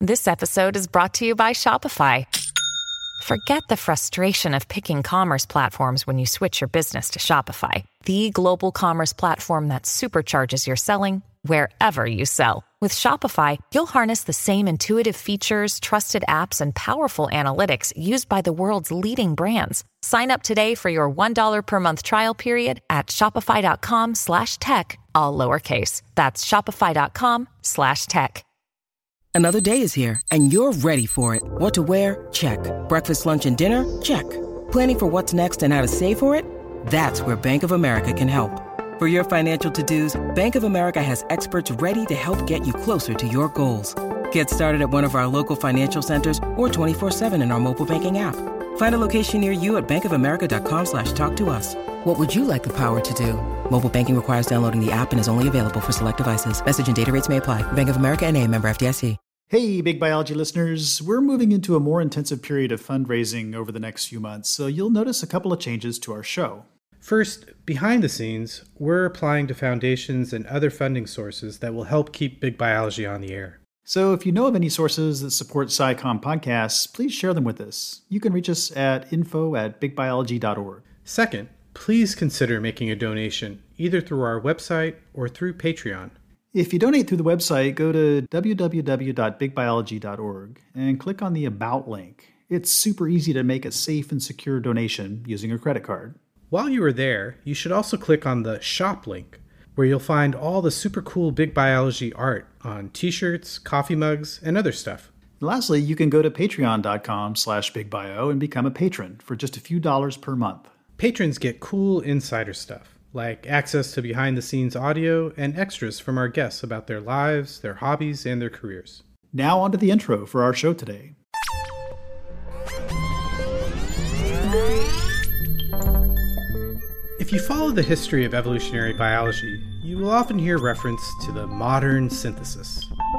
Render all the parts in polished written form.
This episode is brought to you by Shopify. Forget the frustration of picking commerce platforms when you switch your business to Shopify, the global commerce platform that supercharges your selling wherever you sell. With Shopify, you'll harness the same intuitive features, trusted apps, and powerful analytics used by the world's leading brands. Sign up today for your $1 per month trial period at shopify.com/tech, all lowercase. That's shopify.com/tech. Another day is here, and you're ready for it. What to wear? Check. Breakfast, lunch, and dinner? Check. Planning for what's next and how to save for it? That's where Bank of America can help. For your financial to-dos, Bank of America has experts ready to help get you closer to your goals. Get started at one of our local financial centers or 24/7 in our mobile banking app. Find a location near you at bankofamerica.com/talktous. What would you like the power to do? Mobile banking requires downloading the app and is only available for select devices. Message and data rates may apply. Bank of America N.A., member FDIC. Hey, Big Biology listeners. We're moving into a more intensive period of fundraising over the next few months, so you'll notice a couple of changes to our show. First, behind the scenes, we're applying to foundations and other funding sources that will help keep Big Biology on the air. So if you know of any sources that support SciComm podcasts, please share them with us. You can reach us at info@bigbiology.org. Second, please consider making a donation, either through our website or through Patreon. If you donate through the website, go to www.bigbiology.org and click on the About link. It's super easy to make a safe and secure donation using a credit card. While you are there, you should also click on the Shop link, where you'll find all the super cool Big Biology art on t-shirts, coffee mugs, and other stuff. And lastly, you can go to patreon.com/bigbio and become a patron for just a few dollars per month. Patrons get cool insider stuff, like access to behind-the-scenes audio and extras from our guests about their lives, their hobbies, and their careers. Now on to the intro for our show today. If you follow the history of evolutionary biology, you will often hear reference to the modern synthesis.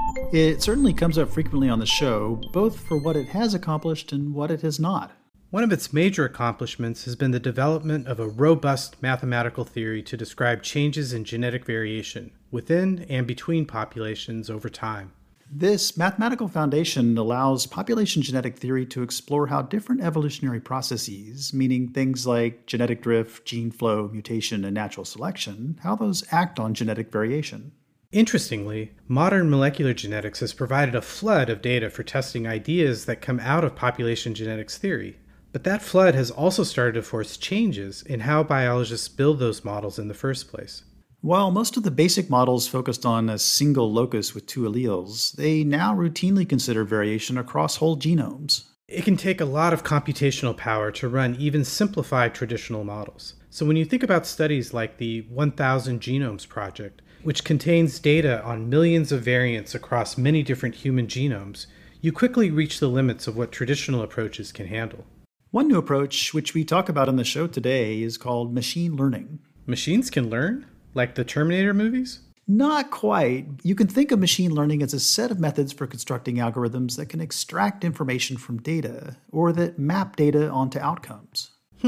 It certainly comes up frequently on the show, both for what it has accomplished and what it has not. One of its major accomplishments has been the development of a robust mathematical theory to describe changes in genetic variation within and between populations over time. This mathematical foundation allows population genetic theory to explore how different evolutionary processes, meaning things like genetic drift, gene flow, mutation, and natural selection, how those act on genetic variation. Interestingly, modern molecular genetics has provided a flood of data for testing ideas that come out of population genetics theory. But that flood has also started to force changes in how biologists build those models in the first place. While most of the basic models focused on a single locus with 2 alleles, they now routinely consider variation across whole genomes. It can take a lot of computational power to run even simplified traditional models. So when you think about studies like the 1000 Genomes Project, which contains data on millions of variants across many different human genomes, you quickly reach the limits of what traditional approaches can handle. One new approach, which we talk about on the show today, is called machine learning. Machines can learn? Like the Terminator movies? Not quite. You can think of machine learning as a set of methods for constructing algorithms that can extract information from data, or that map data onto outcomes.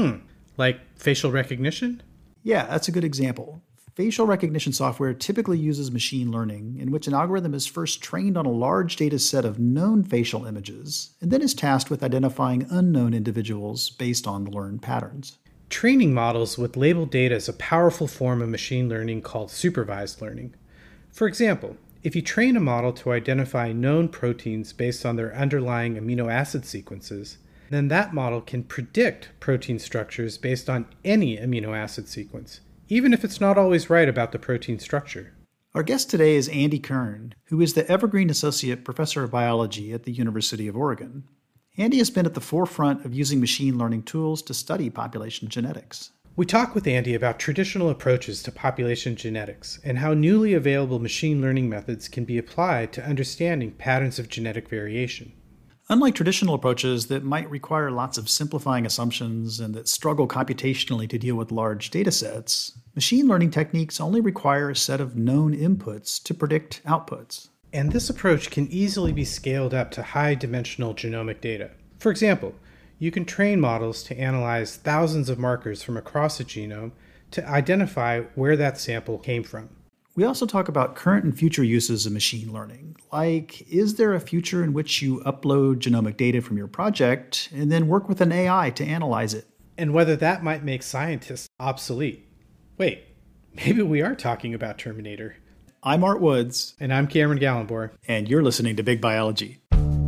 Like facial recognition? Yeah, that's a good example. Facial recognition software typically uses machine learning, in which an algorithm is first trained on a large data set of known facial images, and then is tasked with identifying unknown individuals based on the learned patterns. Training models with labeled data is a powerful form of machine learning called supervised learning. For example, if you train a model to identify known proteins based on their underlying amino acid sequences, then that model can predict protein structures based on any amino acid sequence, even if it's not always right about the protein structure. Our guest today is Andy Kern, who is the Evergreen Associate Professor of Biology at the University of Oregon. Andy has been at the forefront of using machine learning tools to study population genetics. We talk with Andy about traditional approaches to population genetics and how newly available machine learning methods can be applied to understanding patterns of genetic variation. Unlike traditional approaches that might require lots of simplifying assumptions and that struggle computationally to deal with large data sets, machine learning techniques only require a set of known inputs to predict outputs. And this approach can easily be scaled up to high-dimensional genomic data. For example, you can train models to analyze thousands of markers from across a genome to identify where that sample came from. We also talk about current and future uses of machine learning. Like, is there a future in which you upload genomic data from your project and then work with an AI to analyze it? And whether that might make scientists obsolete. Wait, maybe we are talking about Terminator. I'm Art Woods. And I'm Cameron Gallenbohr. And you're listening to Big Biology.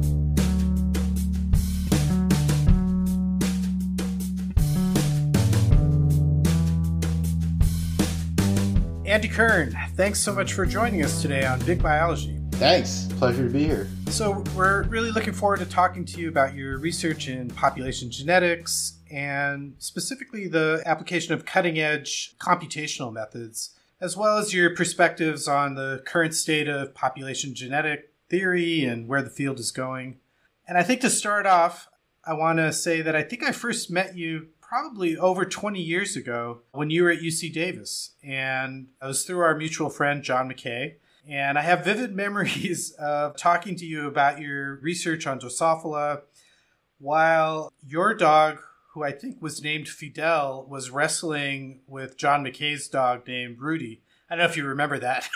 Andy Kern, thanks so much for joining us today on Big Biology. Thanks. Pleasure to be here. So we're really looking forward to talking to you about your research in population genetics and specifically the application of cutting-edge computational methods, as well as your perspectives on the current state of population genetic theory and where the field is going. And I think to start off, I want to say that I think I first met you probably over 20 years ago when you were at UC Davis. And I was through our mutual friend, John McKay. And I have vivid memories of talking to you about your research on Drosophila while your dog, who I think was named Fidel, was wrestling with John McKay's dog named Rudy. I don't know if you remember that.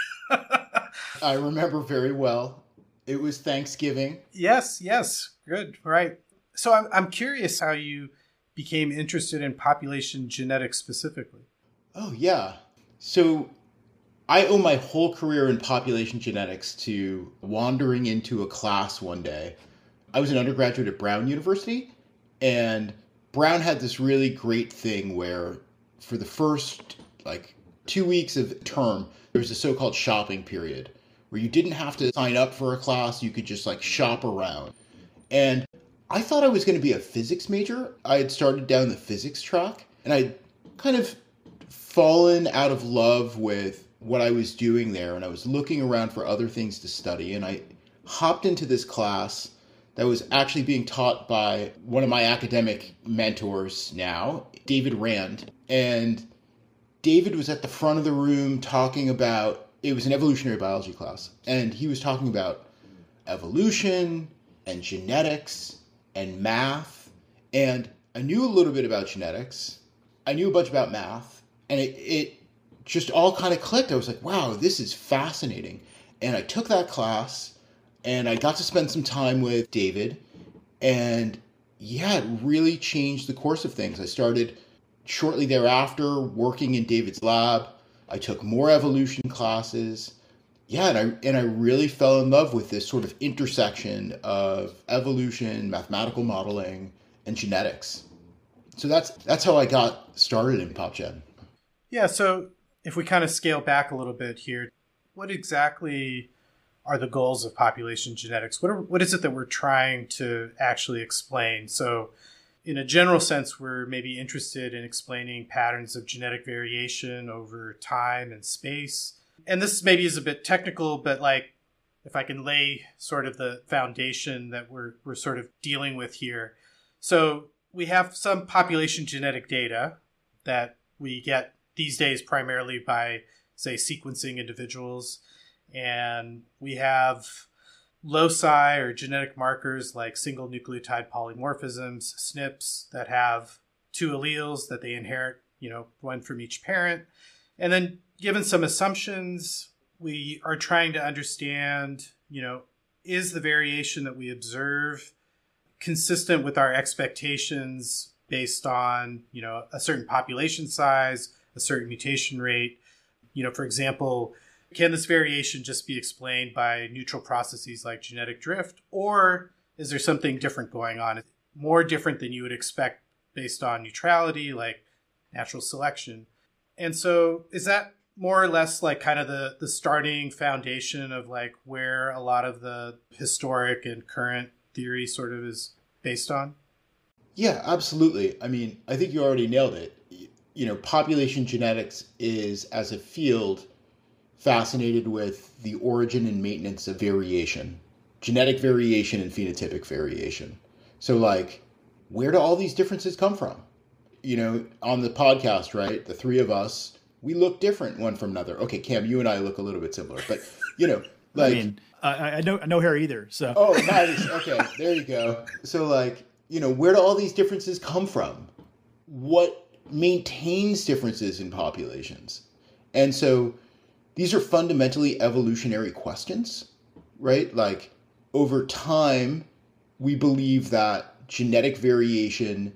I remember very well. It was Thanksgiving. Yes. Good. Right. So I'm curious how you became interested in population genetics specifically. Oh, yeah. So I owe my whole career in population genetics to wandering into a class one day. I was an undergraduate at Brown University, and Brown had this really great thing where for the first 2 weeks of term, there was a so-called shopping period where you didn't have to sign up for a class. You could just shop around. And I thought I was going to be a physics major. I had started down the physics track, and I'd kind of fallen out of love with what I was doing there, and I was looking around for other things to study, and I hopped into this class that was actually being taught by one of my academic mentors now, David Rand. And David was at the front of the room talking about, it was an evolutionary biology class, and he was talking about evolution and genetics and math. And I knew a little bit about genetics. I knew a bunch about math. And it just all kind of clicked. I was like, wow, this is fascinating. And I took that class and I got to spend some time with David. And yeah, it really changed the course of things. I started shortly thereafter working in David's lab. I took more evolution classes. Yeah, and I really fell in love with this sort of intersection of evolution, mathematical modeling, and genetics. So that's how I got started in PopGen. Yeah, so if we kind of scale back a little bit here, what exactly are the goals of population genetics? What is it that we're trying to actually explain? So in a general sense, we're maybe interested in explaining patterns of genetic variation over time and space. And this maybe is a bit technical, but if I can lay sort of the foundation that we're sort of dealing with here. So we have some population genetic data that we get these days primarily by, say, sequencing individuals. And we have loci or genetic markers like single nucleotide polymorphisms, SNPs, that have two alleles that they inherit, one from each parent. And then given some assumptions, we are trying to understand, is the variation that we observe consistent with our expectations based on, a certain population size, a certain mutation rate? For example, can this variation just be explained by neutral processes like genetic drift, or is there something different going on, more different than you would expect based on neutrality, like natural selection? And so is that more or less kind of the starting foundation of where a lot of the historic and current theory sort of is based on? Yeah, absolutely. I mean, I think you already nailed it. Population genetics is, as a field, fascinated with the origin and maintenance of variation, genetic variation and phenotypic variation. So where do all these differences come from? On the podcast, right, the three of us, we look different one from another. Okay, Cam, you and I look a little bit similar, but I mean, I no hair either. So oh, nice. Okay, there you go. So where do all these differences come from? What maintains differences in populations? And so these are fundamentally evolutionary questions, right? Like, over time, we believe that genetic variation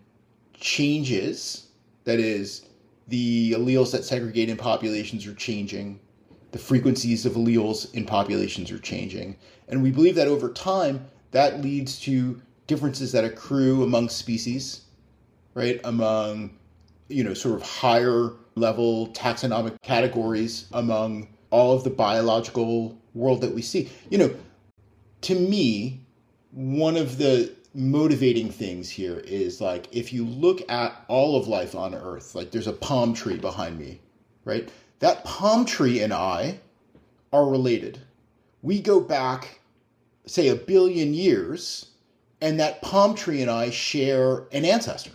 changes. That is, the alleles that segregate in populations are changing. The frequencies of alleles in populations are changing. And we believe that over time, that leads to differences that accrue among species, right? Among, sort of higher level taxonomic categories among all of the biological world that we see. To me, one of the motivating things here is, like, if you look at all of life on Earth, like, there's a palm tree behind me, right? That palm tree and I are related. We go back, say, 1 billion years, and that palm tree and I share an ancestor.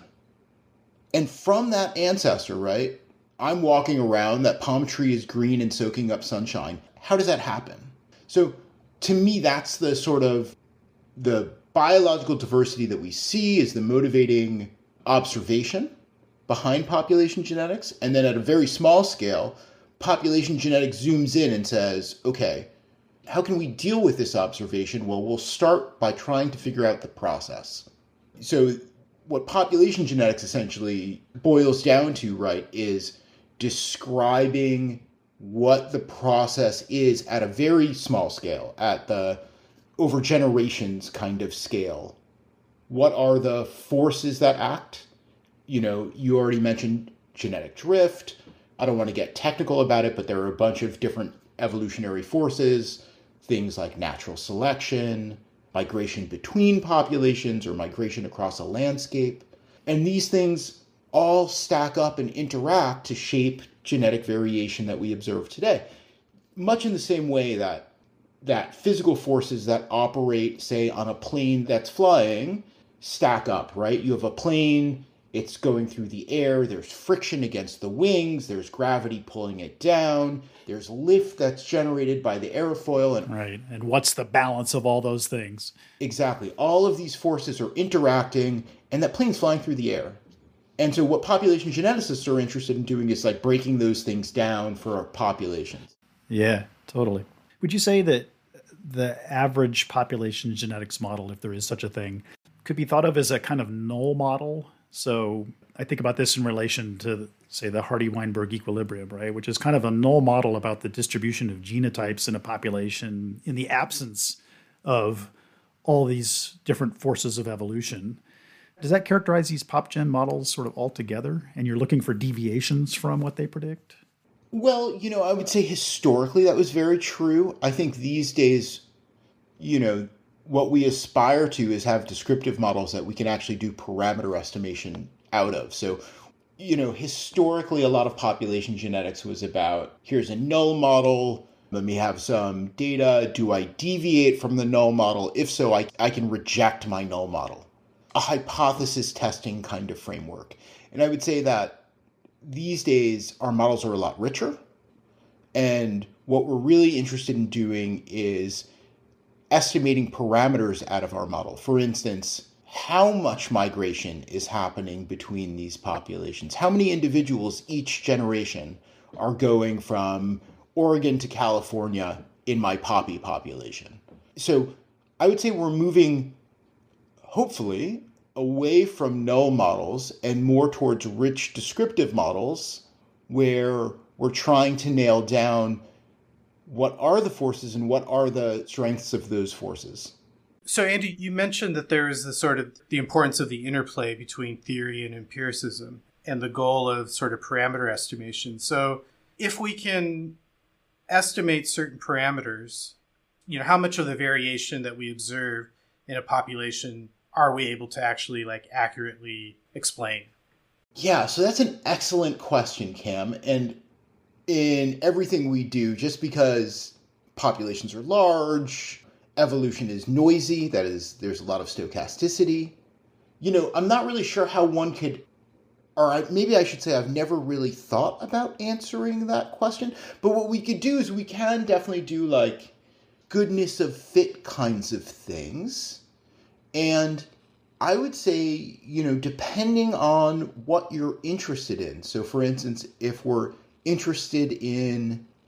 And from that ancestor, right, I'm walking around, that palm tree is green and soaking up sunshine. How does that happen? So to me, that's the sort of the biological diversity that we see is the motivating observation behind population genetics. And then at a very small scale, population genetics zooms in and says, okay, how can we deal with this observation? Well, we'll start by trying to figure out the process. So what population genetics essentially boils down to, right, is describing what the process is at a very small scale, at the over generations kind of scale. What are the forces that act? You already mentioned genetic drift. I don't want to get technical about it, but there are a bunch of different evolutionary forces, things like natural selection, migration between populations, or migration across a landscape. And these things all stack up and interact to shape genetic variation that we observe today. Much in the same way that physical forces that operate, say, on a plane that's flying stack up, right? You have a plane, it's going through the air, there's friction against the wings, there's gravity pulling it down, there's lift that's generated by the airfoil. Right, and what's the balance of all those things? Exactly. All of these forces are interacting, and that plane's flying through the air. And so what population geneticists are interested in doing is, like, breaking those things down for our populations. Yeah, totally. Would you say that the average population genetics model, if there is such a thing, could be thought of as a kind of null model? So I think about this in relation to, say, the Hardy-Weinberg equilibrium, right, which is kind of a null model about the distribution of genotypes in a population in the absence of all these different forces of evolution. Does that characterize these PopGen models sort of altogether, and you're looking for deviations from what they predict? Well, I would say historically that was very true. I think these days, what we aspire to is have descriptive models that we can actually do parameter estimation out of. So, historically, a lot of population genetics was about, here's a null model, let me have some data, do I deviate from the null model? If so, I can reject my null model. A hypothesis testing kind of framework. And I would say that these days our models are a lot richer. And what we're really interested in doing is estimating parameters out of our model. For instance, how much migration is happening between these populations? How many individuals each generation are going from Oregon to California in my poppy population? So I would say we're moving, hopefully, away from null models and more towards rich descriptive models where we're trying to nail down what are the forces and what are the strengths of those forces. So, Andy, you mentioned that there is the importance of the interplay between theory and empiricism and the goal of sort of parameter estimation. So if we can estimate certain parameters, how much of the variation that we observe in a population are we able to actually accurately explain? Yeah, so that's an excellent question, Cam. And in everything we do, just because populations are large, evolution is noisy, that is, there's a lot of stochasticity. I'm not really sure how one could, or maybe I should say I've never really thought about answering that question. But what we could do is we can definitely do goodness of fit kinds of things. And I would say, depending on what you're interested in. So for instance, if we're interested in,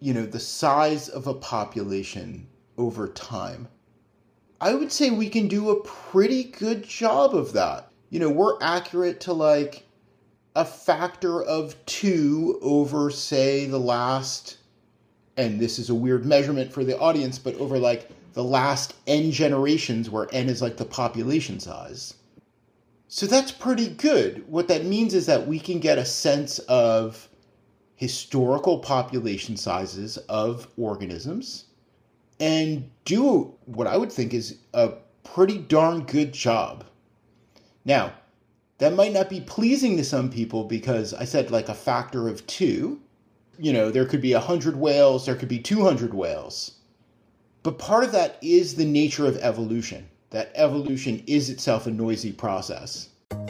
the size of a population over time, I would say we can do a pretty good job of that. We're accurate to like a factor of 2 over, say, the last, and this is a weird measurement for the audience, but over like the last n generations, where n is like the population size. So that's pretty good. What that means is that we can get a sense of historical population sizes of organisms and do what I would think is a pretty darn good job. Now, that might not be pleasing to some people because I said like a factor of 2. There could be 100 whales, there could be 200 whales. But part of that is the nature of evolution. That evolution is itself a noisy process.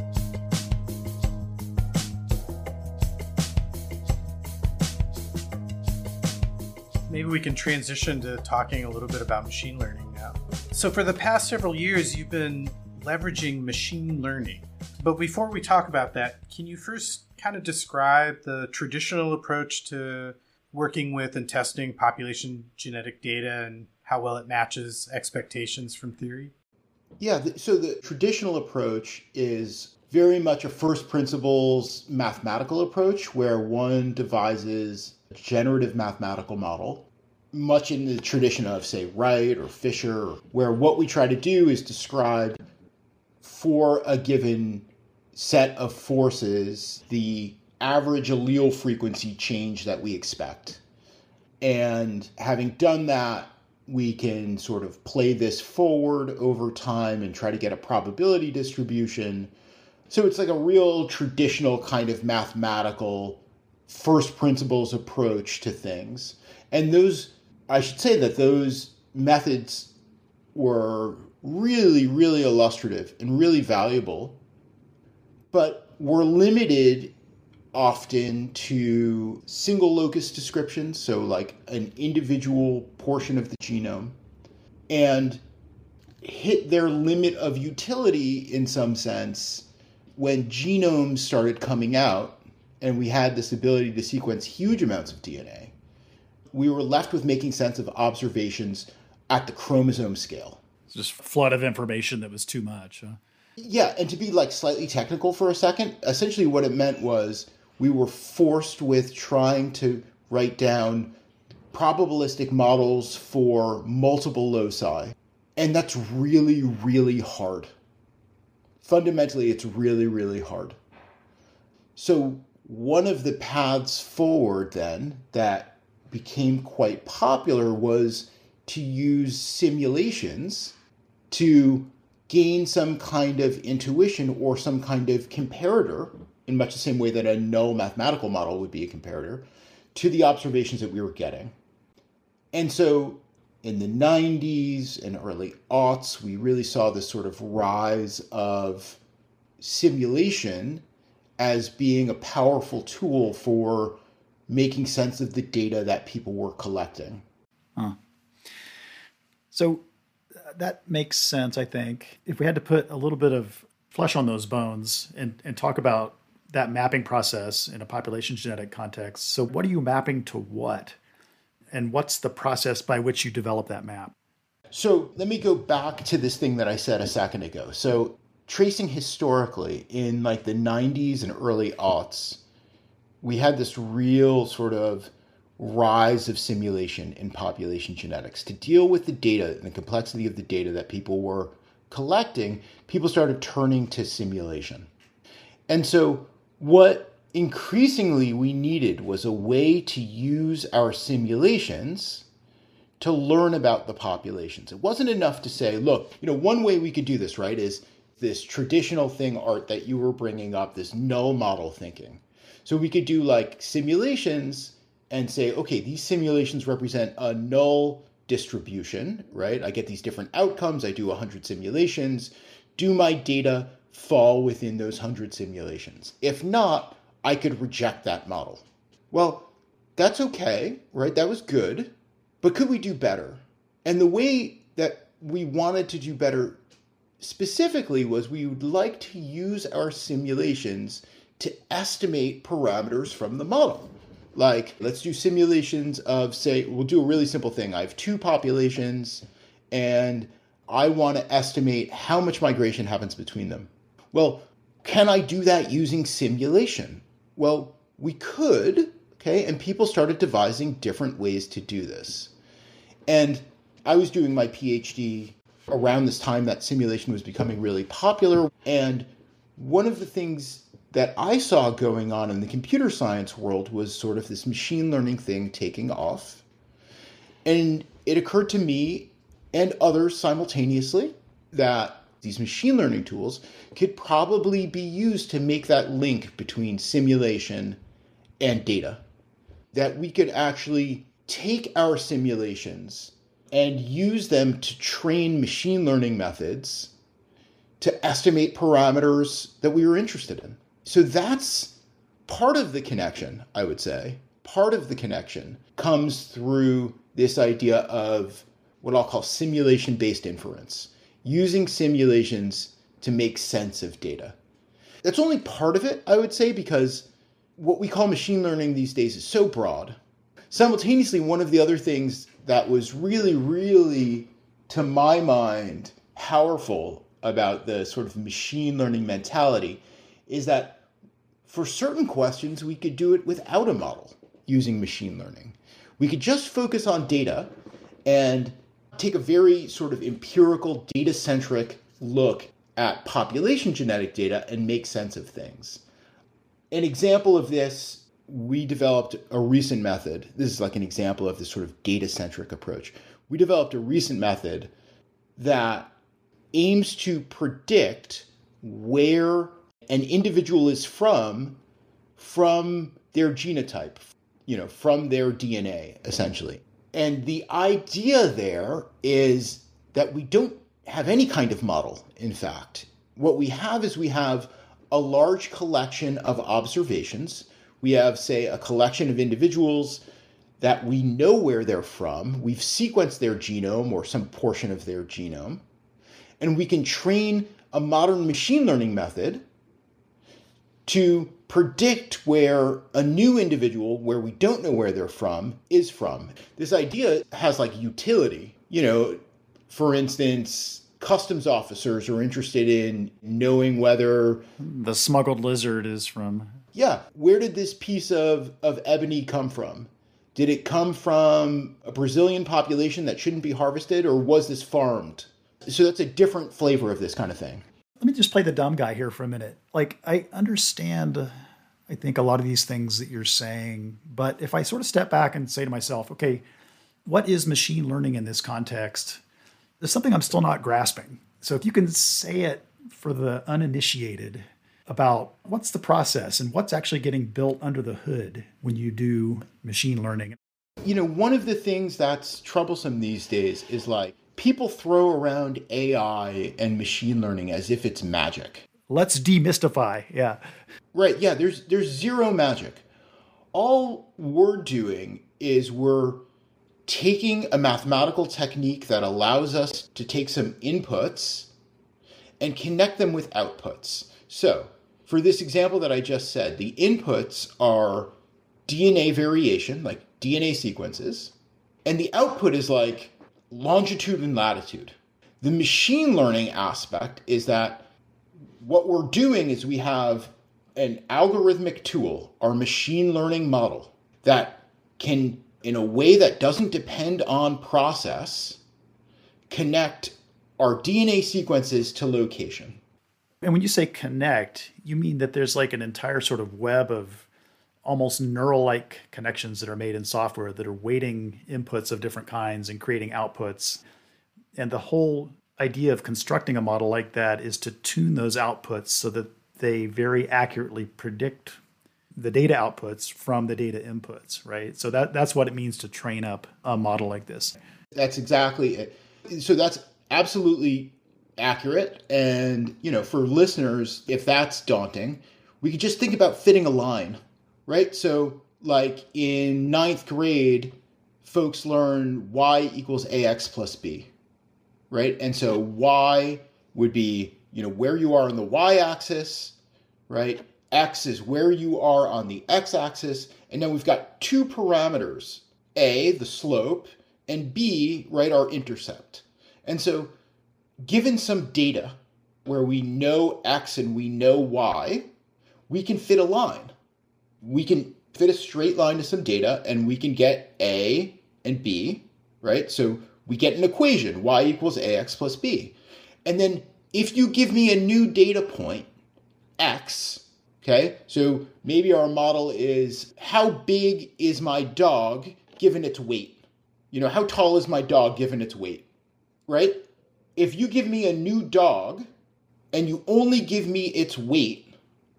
Maybe we can transition to talking a little bit about machine learning now. So for the past several years, you've been leveraging machine learning. But before we talk about that, can you first kind of describe the traditional approach to working with and testing population genetic data and how well it matches expectations from theory? Yeah, so the traditional approach is very much a first principles mathematical approach where one devises a generative mathematical model, much in the tradition of, say, Wright or Fisher, where what we try to do is describe for a given set of forces the average allele frequency change that we expect. And having done that, we can sort of play this forward over time and try to get a probability distribution. So it's like a real traditional kind of mathematical first principles approach to things. And I should say that those methods were really, really illustrative and really valuable, but were limited often to single locus descriptions, so like an individual portion of the genome, and hit their limit of utility in some sense when genomes started coming out and we had this ability to sequence huge amounts of DNA. We were left with making sense of observations at the chromosome scale. Just a flood of information that was too much. Huh? Yeah, and to be like slightly technical for a second, essentially what it meant was we were forced with trying to write down probabilistic models for multiple loci. And that's really, really hard. Fundamentally, it's really, really hard. So one of the paths forward then that became quite popular was to use simulations to gain some kind of intuition or some kind of comparator, in much the same way that a null mathematical model would be a comparator, to the observations that we were getting. And so in the 90s and early aughts, we really saw this sort of rise of simulation as being a powerful tool for making sense of the data that people were collecting. So that makes sense, I think. If we had to put a little bit of flesh on those bones and talk about that mapping process in a population genetic context, so what are you mapping to what? And what's the process by which you develop that map? So let me go back to this thing that I said a second ago. So tracing historically in like the 90s and early aughts, we had this real sort of rise of simulation in population genetics. To deal with the data and the complexity of the data that people were collecting, people started turning to simulation. And so what increasingly we needed was a way to use our simulations to learn about the populations. It wasn't enough to say, look, one way we could do this, right, is this traditional thing, Art, that you were bringing up, this null model thinking. So we could do like simulations and say, okay, these simulations represent a null distribution, right? I get these different outcomes. I do 100 simulations. Do my data fall within those 100 simulations? If not, I could reject that model. Well, that's okay, right? That was good. But could we do better? And the way that we wanted to do better specifically was we would like to use our simulations to estimate parameters from the model. Like, let's do simulations of, say, we'll do a really simple thing. I have two populations, and I want to estimate how much migration happens between them. Well, can I do that using simulation? Well, we could, okay? And people started devising different ways to do this. And I was doing my PhD around this time that simulation was becoming really popular. And one of the things that I saw going on in the computer science world was sort of this machine learning thing taking off. And it occurred to me and others simultaneously that these machine learning tools could probably be used to make that link between simulation and data. That we could actually take our simulations and use them to train machine learning methods to estimate parameters that we were interested in. So that's part of the connection, I would say. Part of the connection comes through this idea of what I'll call simulation-based inference, using simulations to make sense of data. That's only part of it, I would say, because what we call machine learning these days is so broad. Simultaneously, one of the other things that was really, really, to my mind, powerful about the sort of machine learning mentality is that for certain questions, we could do it without a model using machine learning. We could just focus on data and take a very sort of empirical, data-centric look at population genetic data and make sense of things. An example of this, we developed a recent method. This is like an example of this sort of data-centric approach. We developed a recent method that aims to predict where an individual is from their genotype, from their DNA, essentially. And the idea there is that we don't have any kind of model, in fact. What we have is we have a large collection of observations. We have, say, a collection of individuals that we know where they're from. We've sequenced their genome or some portion of their genome. And we can train a modern machine learning method to predict where a new individual, where we don't know where they're from, is from. This idea has like utility. For instance, customs officers are interested in knowing whether the smuggled lizard is from. Yeah. Where did this piece of ebony come from? Did it come from a Brazilian population that shouldn't be harvested, or was this farmed? So that's a different flavor of this kind of thing. Let me just play the dumb guy here for a minute. Like, I understand, I think, a lot of these things that you're saying, but if I sort of step back and say to myself, okay, what is machine learning in this context? There's something I'm still not grasping. So if you can say it for the uninitiated about what's the process and what's actually getting built under the hood when you do machine learning. One of the things that's troublesome these days is like, people throw around AI and machine learning as if it's magic. Let's demystify. Yeah. Right. Yeah. There's zero magic. All we're doing is we're taking a mathematical technique that allows us to take some inputs and connect them with outputs. So for this example that I just said, the inputs are DNA variation, like DNA sequences, and the output is like longitude and latitude. The machine learning aspect is that what we're doing is we have an algorithmic tool, our machine learning model, that can, in a way that doesn't depend on process, connect our DNA sequences to location. And when you say connect, you mean that there's like an entire sort of web of almost neural-like connections that are made in software that are weighting inputs of different kinds and creating outputs. And the whole idea of constructing a model like that is to tune those outputs so that they very accurately predict the data outputs from the data inputs, right? So that's what it means to train up a model like this. That's exactly it. So that's absolutely accurate. And, for listeners, if that's daunting, we could just think about fitting a line, right? So like in 9th grade, folks learn y equals ax plus b, right? And so y would be, where you are on the y-axis, right? X is where you are on the x-axis, and now we've got two parameters, A, the slope, and B, right, our intercept. And so given some data where we know X and we know Y, we can fit a line. We can fit a straight line to some data, and we can get A and B, right? So we get an equation, y equals ax plus b. And then if you give me a new data point, x, okay? So maybe our model is, how big is my dog given its weight? You know, how tall is my dog given its weight, right? If you give me a new dog and you only give me its weight,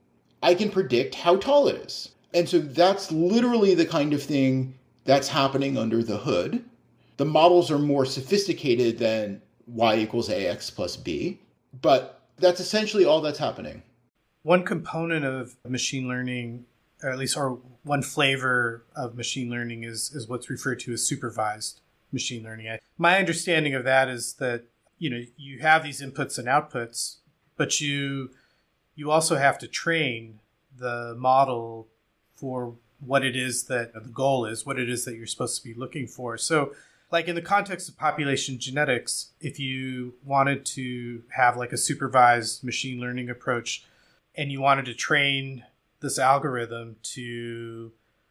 I can predict how tall it is. And so that's literally the kind of thing that's happening under the hood. The models are more sophisticated than y equals ax plus b, but that's essentially all that's happening. One component of machine learning, or at least or one flavor of machine learning is what's referred to as supervised machine learning. My understanding of that is that, you know, you have these inputs and outputs, but you also have to train the model for what it is that the goal is, what it is that you're supposed to be looking for. So like in the context of population genetics, if you wanted to have like a supervised machine learning approach and you wanted to train this algorithm to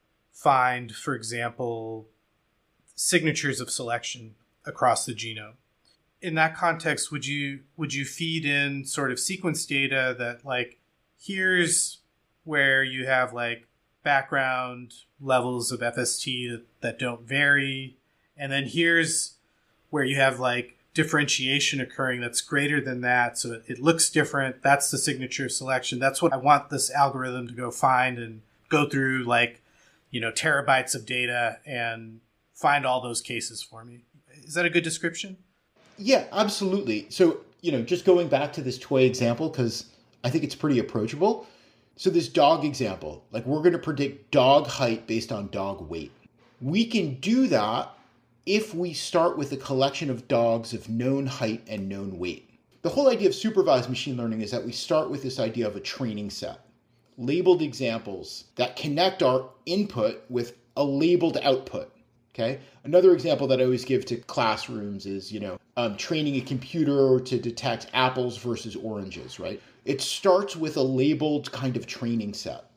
find, for example, signatures of selection across the genome, in that context, would you feed in sort of sequence data that like, here's where you have like background levels of FST that don't vary, and then here's where you have like differentiation occurring that's greater than that, so it looks different. That's the signature selection. That's what I want this algorithm to go find and go through, like, you know, terabytes of data and find all those cases for me. Is that a good description? Yeah, absolutely. So, you know, just going back to this toy example, because I think it's pretty approachable. So this dog example, like we're going to predict dog height based on dog weight. We can do that if we start with a collection of dogs of known height and known weight. The whole idea of supervised machine learning is that we start with this idea of a training set, labeled examples that connect our input with a labeled output. Okay. Another example that I always give to classrooms is, you know, training a computer to detect apples versus oranges, right? It starts with a labeled kind of training set.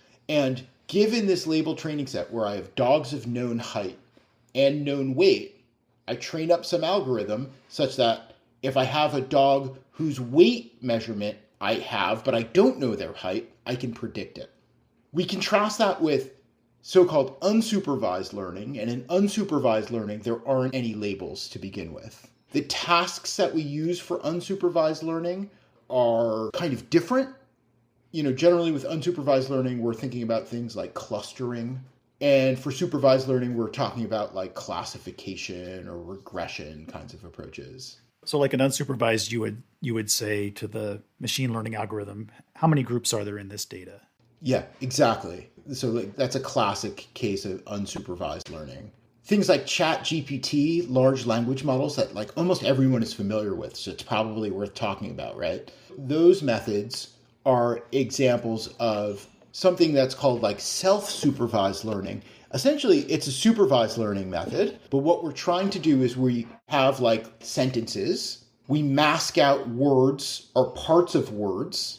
And given this labeled training set where I have dogs of known height and known weight, I train up some algorithm such that if I have a dog whose weight measurement I have, but I don't know their height, I can predict it. We contrast that with so-called unsupervised learning, and in unsupervised learning, there aren't any labels to begin with. The tasks that we use for unsupervised learning are kind of different. You know, generally with unsupervised learning, we're thinking about things like clustering. And for supervised learning, we're talking about like classification or regression kinds of approaches. So like an unsupervised, you would say to the machine learning algorithm, how many groups are there in this data? Yeah, exactly. So that's a classic case of unsupervised learning. Things like ChatGPT, large language models that like almost everyone is familiar with, so it's probably worth talking about, right? Those methods are examples of something that's called like self-supervised learning. Essentially, it's a supervised learning method, but what we're trying to do is we have like sentences, we mask out words or parts of words,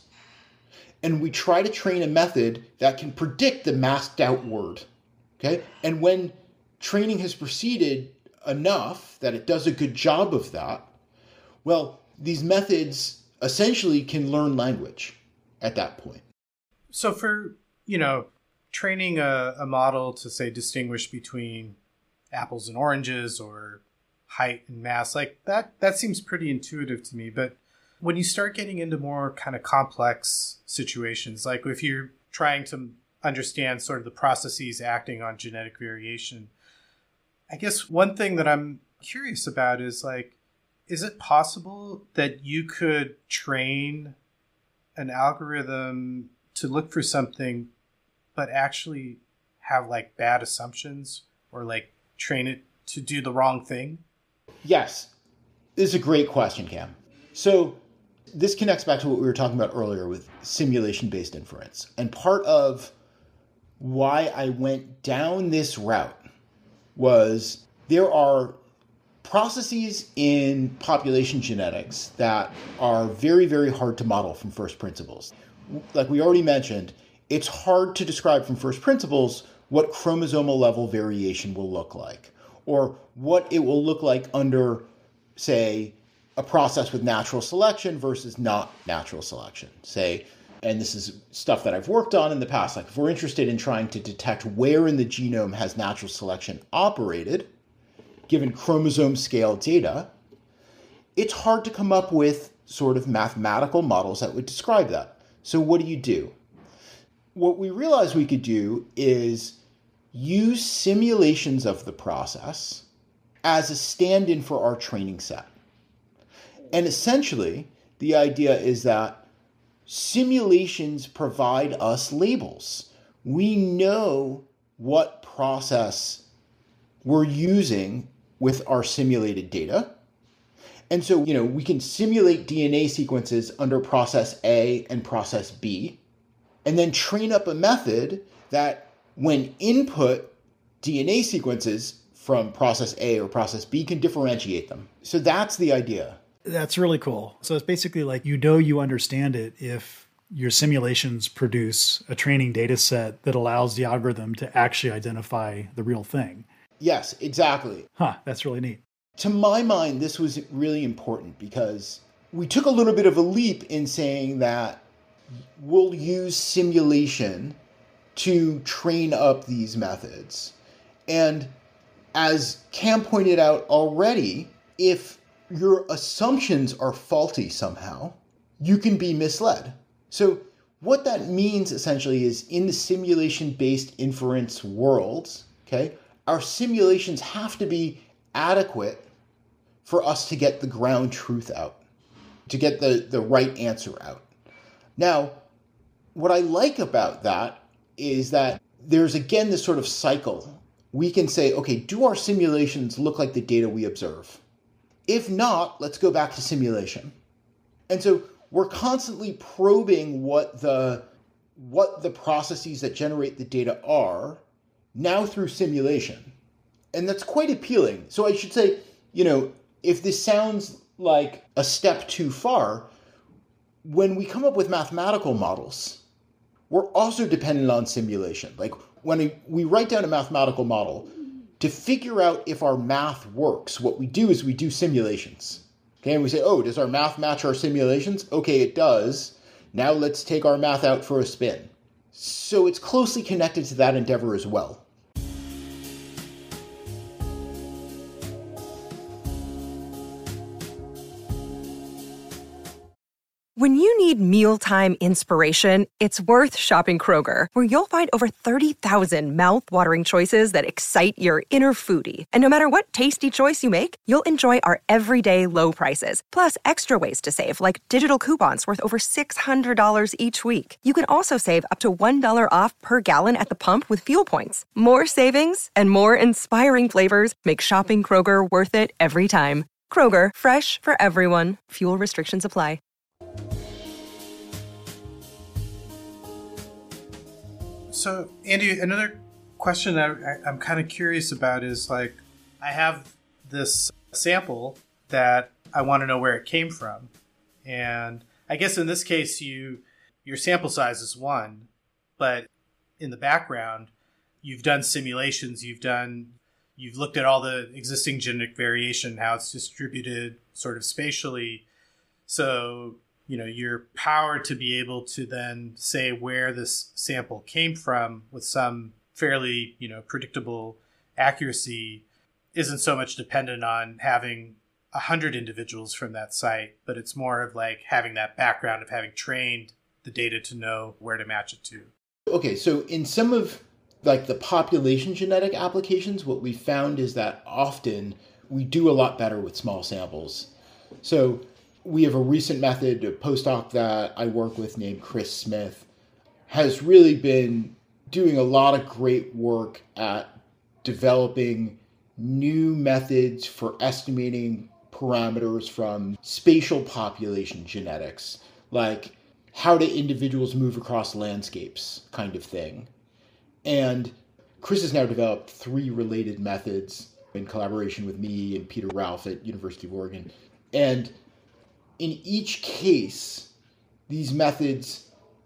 and we try to train a method that can predict the masked out word, okay? And when training has proceeded enough that it does a good job of that, well, these methods essentially can learn language at that point. So for, you know, training a model to, say, distinguish between apples and oranges or height and mass, like that seems pretty intuitive to me. But when you start getting into more kind of complex situations, like if you're trying to understand sort of the processes acting on genetic variation, I guess one thing that I'm curious about is like, is it possible that you could train an algorithm to look for something, but actually have like bad assumptions or like train it to do the wrong thing? Yes. This is a great question, Cam. So this connects back to what we were talking about earlier with simulation-based inference. And part of why I went down this route was there are processes in population genetics that are very, very hard to model from first principles. Like we already mentioned, it's hard to describe from first principles what chromosomal level variation will look like, or what it will look like under, say, a process with natural selection versus not natural selection. Say, and this is stuff that I've worked on in the past, like if we're interested in trying to detect where in the genome has natural selection operated, given chromosome scale data, it's hard to come up with sort of mathematical models that would describe that. So what do? What we realized we could do is use simulations of the process as a stand-in for our training set. And essentially, the idea is that simulations provide us labels. We know what process we're using with our simulated data. And so, we can simulate DNA sequences under process A and process B, and then train up a method that when input DNA sequences from process A or process B can differentiate them. So that's the idea. That's really cool. So it's basically like you understand it if your simulations produce a training data set that allows the algorithm to actually identify the real thing. Yes, exactly. That's really neat. To my mind, this was really important because we took a little bit of a leap in saying that we'll use simulation to train up these methods. And as Cam pointed out already, if your assumptions are faulty somehow, you can be misled. So what that means essentially is in the simulation-based inference worlds, okay, our simulations have to be adequate for us to get the ground truth out, to get the right answer out. Now, what I like about that is that there's again this sort of cycle. We can say, okay, do our simulations look like the data we observe? If not, let's go back to simulation. And so we're constantly probing what the processes that generate the data are now through simulation. And that's quite appealing. So I should say, if this sounds like a step too far, when we come up with mathematical models, we're also dependent on simulation. Like when we write down a mathematical model, to figure out if our math works, what we do is we do simulations. Okay, and we say, does our math match our simulations? Okay, it does. Now let's take our math out for a spin. So it's closely connected to that endeavor as well. When you need mealtime inspiration, it's worth shopping Kroger, where you'll find over 30,000 mouth-watering choices that excite your inner foodie. And no matter what tasty choice you make, you'll enjoy our everyday low prices, plus extra ways to save, like digital coupons worth over $600 each week. You can also save up to $1 off per gallon at the pump with fuel points. More savings and more inspiring flavors make shopping Kroger worth it every time. Kroger, fresh for everyone. Fuel restrictions apply. So, Andy, another question I'm kind of curious about is like, I have this sample that I want to know where it came from. And I guess in this case, your sample size is 1, but in the background, you've done simulations, you've looked at all the existing genetic variation, how it's distributed sort of spatially. So, your power to be able to then say where this sample came from with some fairly, predictable accuracy isn't so much dependent on having 100 individuals from that site, but it's more of like having that background of having trained the data to know where to match it to. Okay, so in some of like the population genetic applications, what we found is that often we do a lot better with small samples. So we have a recent method, a postdoc that I work with named Chris Smith, has really been doing a lot of great work at developing new methods for estimating parameters from spatial population genetics, like how do individuals move across landscapes kind of thing. And Chris has now developed 3 related methods in collaboration with me and Peter Ralph at University of Oregon. And in each case, these methods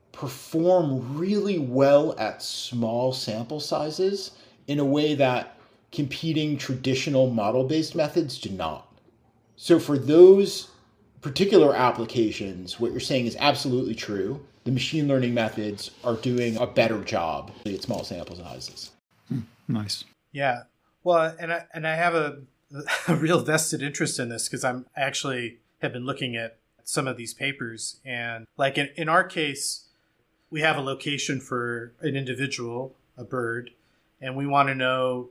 perform really well at small sample sizes in a way that competing traditional model-based methods do not. So for those particular applications, what you're saying is absolutely true. The machine learning methods are doing a better job at small sample sizes. Nice. Yeah. Well, and I have a real vested interest in this because I actually have been looking at some of these papers. And like in our case, we have a location for an individual, a bird, and we want to know,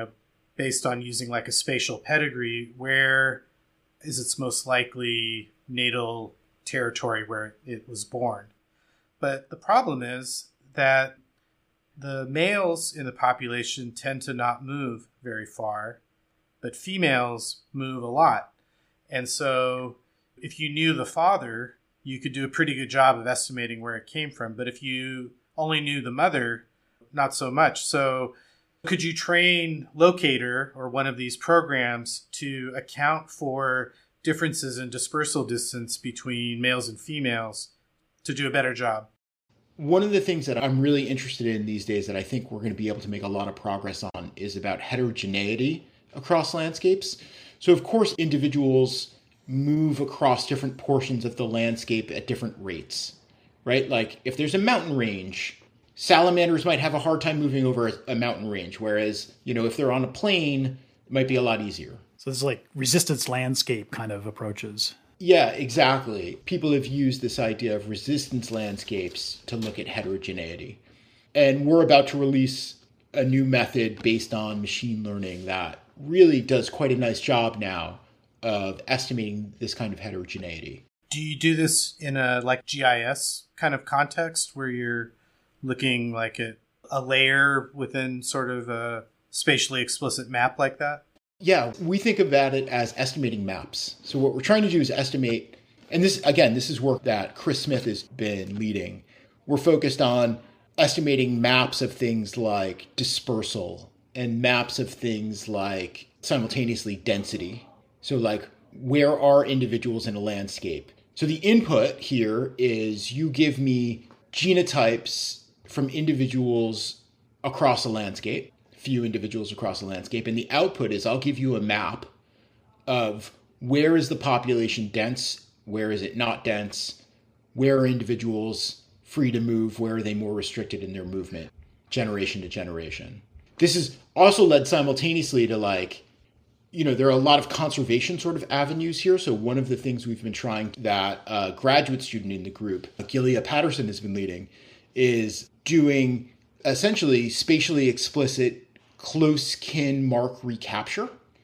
based on using like a spatial pedigree, where is its most likely natal territory where it was born. But the problem is that the males in the population tend to not move very far, but females move a lot. And so if you knew the father, you could do a pretty good job of estimating where it came from. But if you only knew the mother, not so much. So could you train Locator or one of these programs to account for differences in dispersal distance between males and females to do a better job? One of the things that I'm really interested in these days that I think we're going to be able to make a lot of progress on is about heterogeneity across landscapes. So of course, individuals move across different portions of the landscape at different rates, right? Like if there's a mountain range, salamanders might have a hard time moving over a mountain range, whereas, if they're on a plain, it might be a lot easier. So this is like resistance landscape kind of approaches. Yeah, exactly. People have used this idea of resistance landscapes to look at heterogeneity. And we're about to release a new method based on machine learning that really does quite a nice job now of estimating this kind of heterogeneity. Do you do this in a like GIS kind of context where you're looking like at a layer within sort of a spatially explicit map like that? Yeah, we think about it as estimating maps. So what we're trying to do is estimate, and this is work that Chris Smith has been leading. We're focused on estimating maps of things like dispersal and maps of things like simultaneously density. So like, where are individuals in a landscape? So the input here is you give me genotypes from individuals across a landscape. Few individuals across the landscape. And the output is I'll give you a map of where is the population dense, where is it not dense, where are individuals free to move, where are they more restricted in their movement, generation to generation. This is also led simultaneously to there are a lot of conservation sort of avenues here. So one of the things we've been trying that a graduate student in the group, Gilia Patterson, has been leading is doing essentially spatially explicit close kin mark recapture.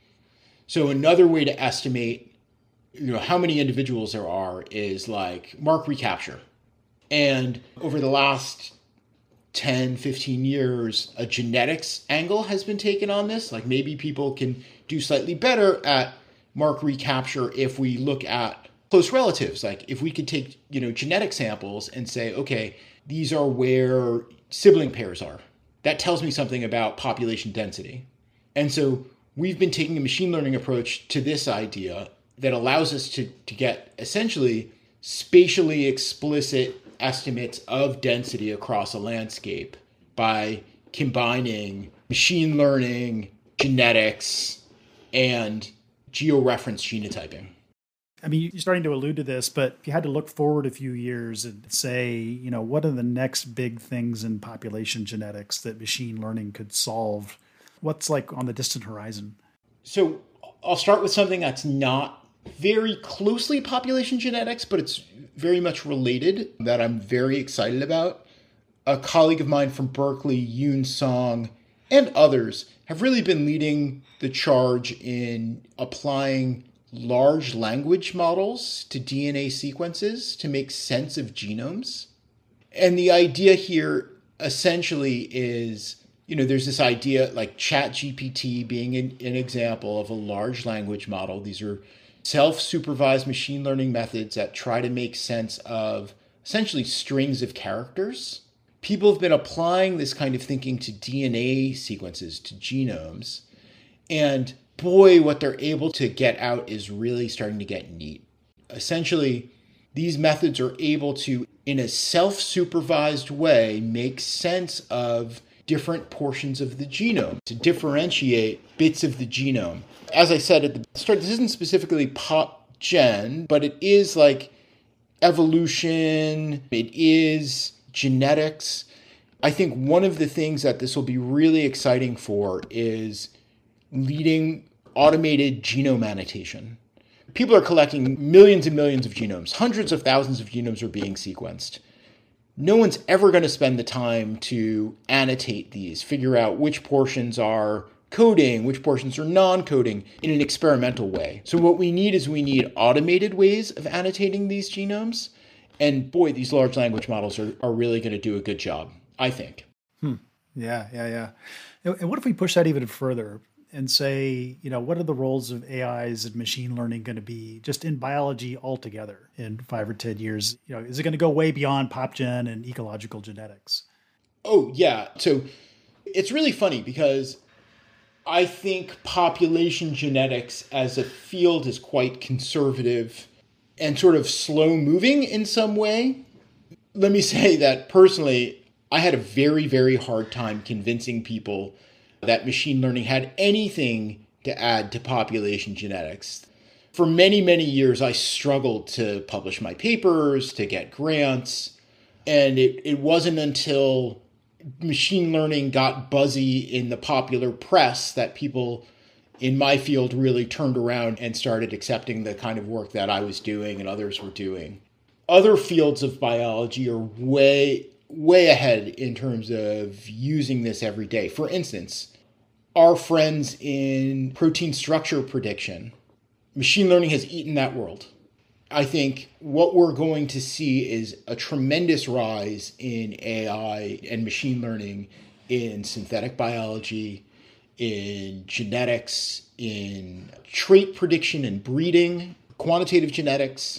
So another way to estimate, how many individuals there are is like mark recapture. And over the last 10, 15 years, a genetics angle has been taken on this. Like maybe people can do slightly better at mark recapture if we look at close relatives. Like if we could take, genetic samples and say, okay, these are where sibling pairs are. That tells me something about population density. And so we've been taking a machine learning approach to this idea that allows us to get essentially spatially explicit estimates of density across a landscape by combining machine learning, genetics, and georeference genotyping. I mean, you're starting to allude to this, but if you had to look forward a few years and say, what are the next big things in population genetics that machine learning could solve? What's like on the distant horizon? So I'll start with something that's not very closely population genetics, but it's very much related that I'm very excited about. A colleague of mine from Berkeley, Yoon Song, and others have really been leading the charge in applying large language models to DNA sequences to make sense of genomes. And the idea here essentially is, there's this idea like ChatGPT being an example of a large language model. These are self-supervised machine learning methods that try to make sense of essentially strings of characters. People have been applying this kind of thinking to DNA sequences, to genomes. And boy, what they're able to get out is really starting to get neat. Essentially, these methods are able to, in a self-supervised way, make sense of different portions of the genome, to differentiate bits of the genome. As I said at the start, this isn't specifically PopGen, but it is like evolution, it is genetics. I think one of the things that this will be really exciting for is leading automated genome annotation. People are collecting millions and millions of genomes. Hundreds of thousands of genomes are being sequenced. No one's ever going to spend the time to annotate these, figure out which portions are coding, which portions are non-coding in an experimental way. So what we need is automated ways of annotating these genomes. And boy, these large language models are really going to do a good job, I think. Yeah. And what if we push that even further and say, what are the roles of AIs and machine learning going to be just in biology altogether in 5 or 10 years? Is it going to go way beyond PopGen and ecological genetics? Oh, yeah. So it's really funny because I think population genetics as a field is quite conservative and sort of slow moving in some way. Let me say that personally, I had a very, very hard time convincing people that machine learning had anything to add to population genetics. For many, many years, I struggled to publish my papers, to get grants. And it wasn't until machine learning got buzzy in the popular press that people in my field really turned around and started accepting the kind of work that I was doing and others were doing. Other fields of biology are way ahead in terms of using this every day. For instance, our friends in protein structure prediction, machine learning has eaten that world. I think what we're going to see is a tremendous rise in AI and machine learning in synthetic biology, in genetics, in trait prediction and breeding, quantitative genetics.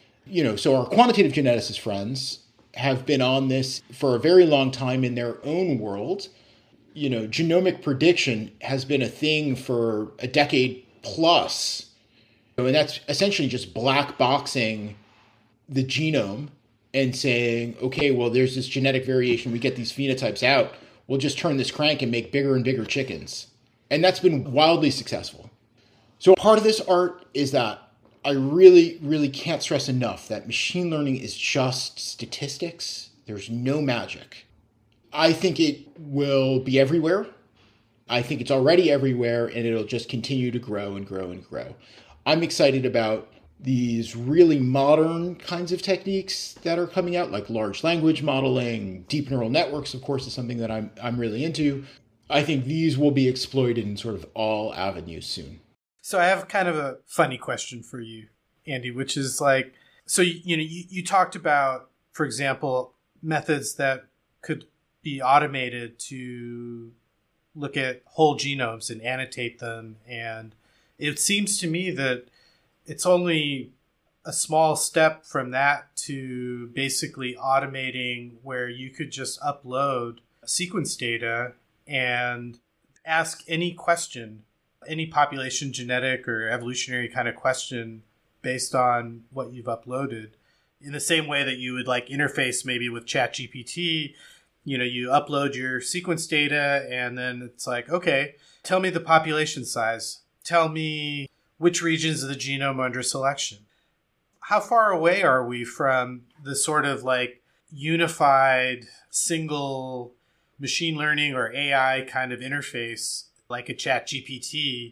So our quantitative geneticist friends have been on this for a very long time in their own world. Genomic prediction has been a thing for a decade plus. And that's essentially just black boxing the genome and saying, okay, well, there's this genetic variation. We get these phenotypes out. We'll just turn this crank and make bigger and bigger chickens. And that's been wildly successful. So part of this art is that I really, really can't stress enough that machine learning is just statistics. There's no magic. I think it will be everywhere. I think it's already everywhere, and it'll just continue to grow and grow and grow. I'm excited about these really modern kinds of techniques that are coming out, like large language modeling. Deep neural networks, of course, is something that I'm really into. I think these will be exploited in sort of all avenues soon. So I have kind of a funny question for you, Andy, which is like, so you talked about, for example, methods that could be automated to look at whole genomes and annotate them. And it seems to me that it's only a small step from that to basically automating where you could just upload sequence data and ask any question, any population genetic or evolutionary kind of question based on what you've uploaded. In the same way that you would like interface maybe with ChatGPT, you upload your sequence data and then it's like, okay, tell me the population size. Tell me which regions of the genome are under selection. How far away are we from the sort of like unified single machine learning or AI kind of interface like a ChatGPT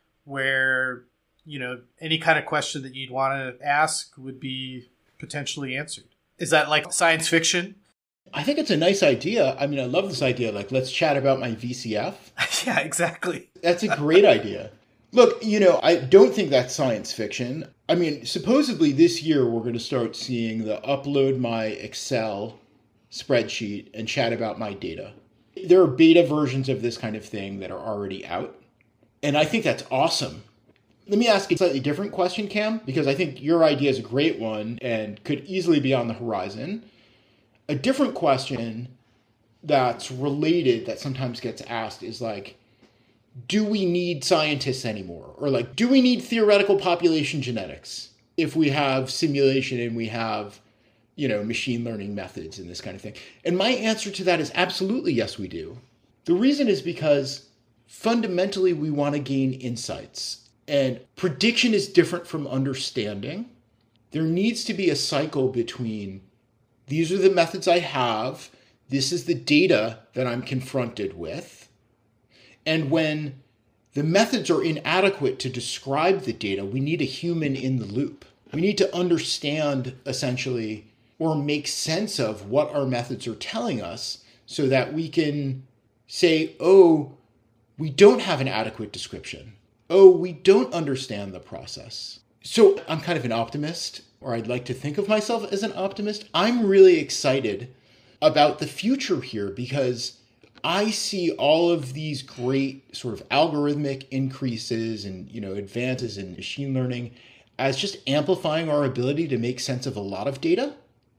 where, any kind of question that you'd want to ask would be potentially answered? Is that like science fiction? I think it's a nice idea. I mean, I love this idea. Like, let's chat about my VCF. Yeah, exactly. That's a great idea. Look, I don't think that's science fiction. I mean, supposedly this year we're going to start seeing the upload my Excel spreadsheet and chat about my data. There are beta versions of this kind of thing that are already out. And I think that's awesome. Let me ask a slightly different question, Cam, because I think your idea is a great one and could easily be on the horizon. A different question that's related that sometimes gets asked is like, do we need scientists anymore? Or like, do we need theoretical population genetics if we have simulation and we have, machine learning methods and this kind of thing? And my answer to that is absolutely yes, we do. The reason is because fundamentally we want to gain insights. And prediction is different from understanding. There needs to be a cycle between these are the methods I have, this is the data that I'm confronted with. And when the methods are inadequate to describe the data, we need a human in the loop. We need to understand essentially or make sense of what our methods are telling us so that we can say, oh, we don't have an adequate description. Oh, we don't understand the process. So I'm kind of an optimist, or I'd like to think of myself as an optimist. I'm really excited about the future here because I see all of these great sort of algorithmic increases and, advances in machine learning as just amplifying our ability to make sense of a lot of data.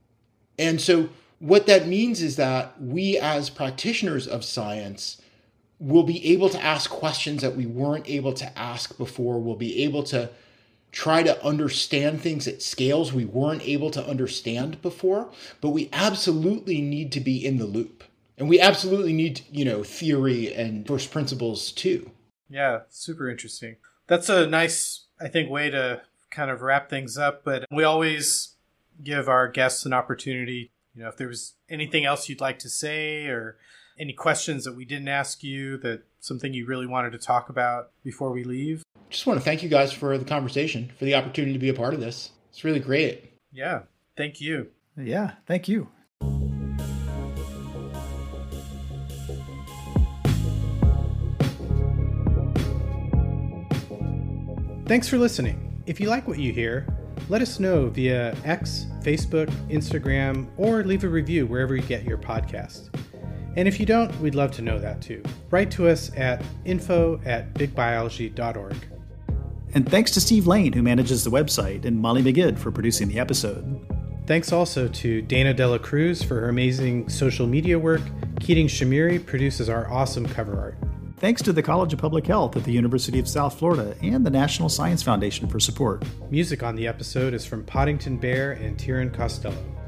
And so what that means is that we as practitioners of science we'll be able to ask questions that we weren't able to ask before. We'll be able to try to understand things at scales we weren't able to understand before. But we absolutely need to be in the loop. And we absolutely need, theory and first principles too. Yeah, super interesting. That's a nice, I think, way to kind of wrap things up. But we always give our guests an opportunity, if there was anything else you'd like to say or any questions that we didn't ask you, that something you really wanted to talk about before we leave? Just want to thank you guys for the conversation, for the opportunity to be a part of this. It's really great. Yeah, thank you. Yeah, thank you. Thanks for listening. If you like what you hear, let us know via X, Facebook, Instagram, or leave a review wherever you get your podcast. And if you don't, we'd love to know that too. Write to us at info@bigbiology.org. And thanks to Steve Lane, who manages the website, and Molly McGidd for producing the episode. Thanks also to Dana Dela Cruz for her amazing social media work. Keating Shamiri produces our awesome cover art. Thanks to the College of Public Health at the University of South Florida and the National Science Foundation for support. Music on the episode is from Poddington Bear and Tieran Costello.